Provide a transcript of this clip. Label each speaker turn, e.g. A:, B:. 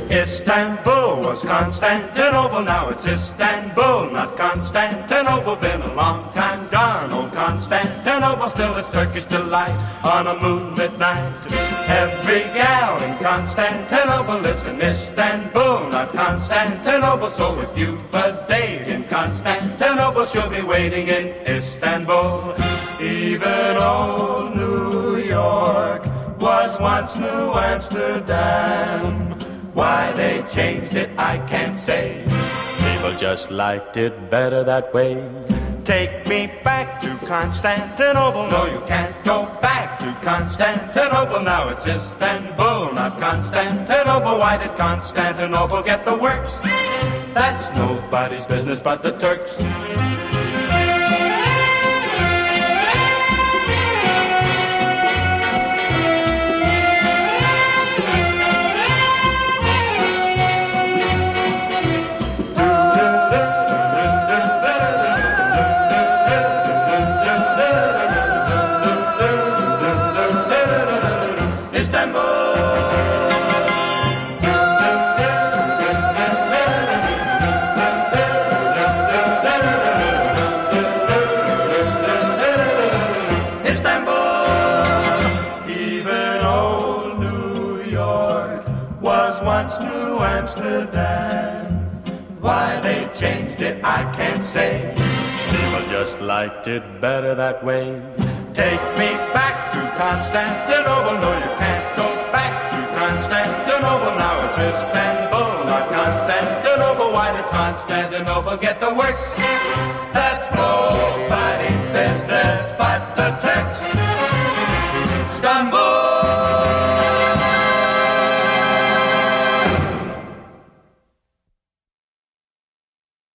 A: Istanbul was Constantinople, now it's Istanbul, not Constantinople. Been a long time gone, old Constantinople, still it's Turkish delight on a moonlit night. Every gal in Constantinople lives in Istanbul, not Constantinople. So if you've a date in Constantinople, she'll be waiting in Istanbul. Even old New York was once New Amsterdam. Why they changed it, I can't say. People just liked it better that way. Take me back to Constantinople. No, you can't go back to Constantinople. Now it's Istanbul, not Constantinople. Why did Constantinople get the works? That's nobody's business but the Turks. New Amsterdam. Why they changed it, I can't say. People just liked it better that way. Take me back to Constantinople. No, you can't go back to Constantinople. Now it's Istanbul, not Constantinople. Why did Constantinople get the works? That's nobody's business.